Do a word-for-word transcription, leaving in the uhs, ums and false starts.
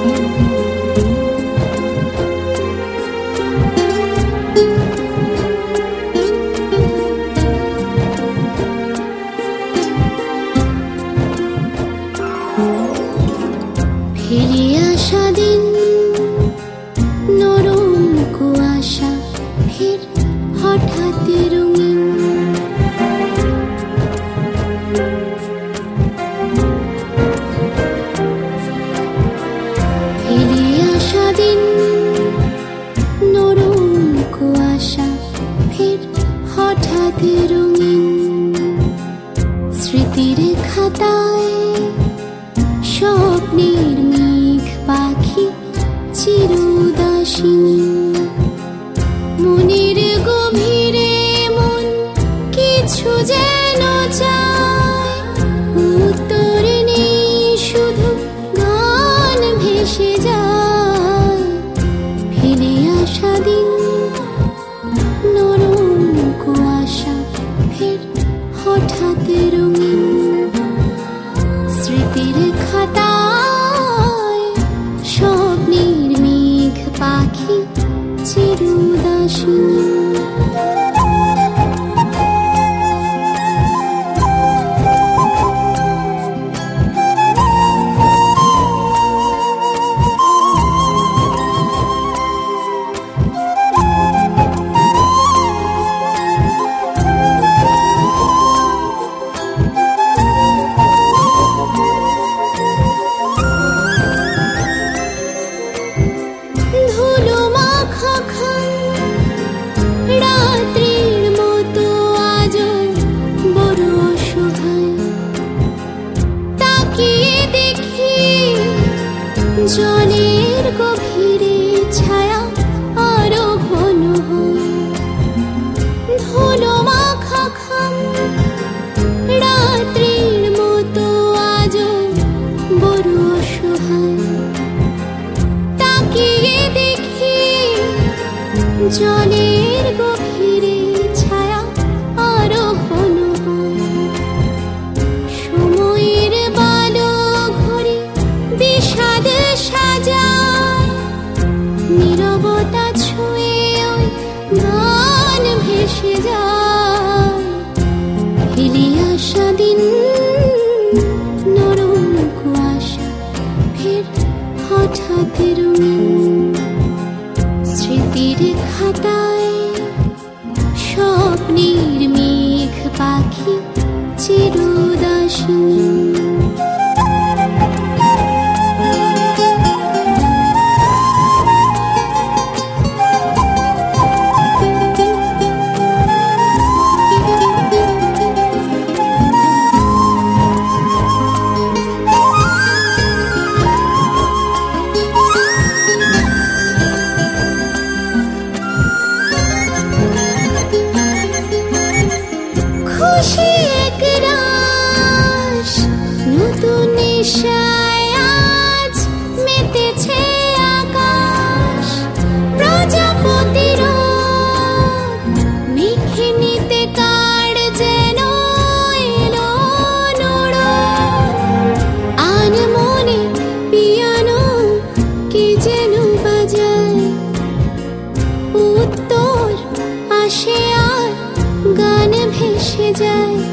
ফিরে আসা দিন, নরম কুয়াশা ফের হঠাৎ রঙিন। ফিরে আসা দিন, নরম কুয়াশা ফের হঠাৎ রঙিন। স্মৃতির খাতায় স্বপ্নের মেঘ পাখি চির উদাসীন। মনের গভীরে মন কিছু যেন চায়, উত্তর নেই, শুধু গান ভেসে যায়। ফিরে আসা দিন, নরম কুয়াশা ফের হঠাৎ রঙিন। স্মৃতির খাতায় স্বপ্নের মেঘ পাখি চির উদাসীন। রাত্রির মতো আজ বড় অসহায়, তাকিয়ে দেখি জলের গভীরে ছায়া আরো ঘন হয়। ধুলো মাখা খাম রাত্রির মতো আজ বড় অসহায়, তাকিয়ে দেখি জলের গভীরে ছায়া আরো ঘন হয়। সময়ের বালো ঘড়ি বিষাদ সাজায়, নীরবতা ছুঁয়ে ওই গান ভেসে যায়। ফিরে আসা দিন, নরম কুয়াশা ফের হঠাৎ রঙিন। স্মৃতির খাতায় স্বপ্নের মেঘ পাখি চির উদাসীন। খুশি একরাশ নতুন নেশায় আজ মেতেছে আকাশ। প্রজাপতির মেখে নিতে কার যেন এলো নড়ন। আনমনে পিয়ানো কে যেন বাজায়, উত্তর আসে আর গান ভেসে যায়।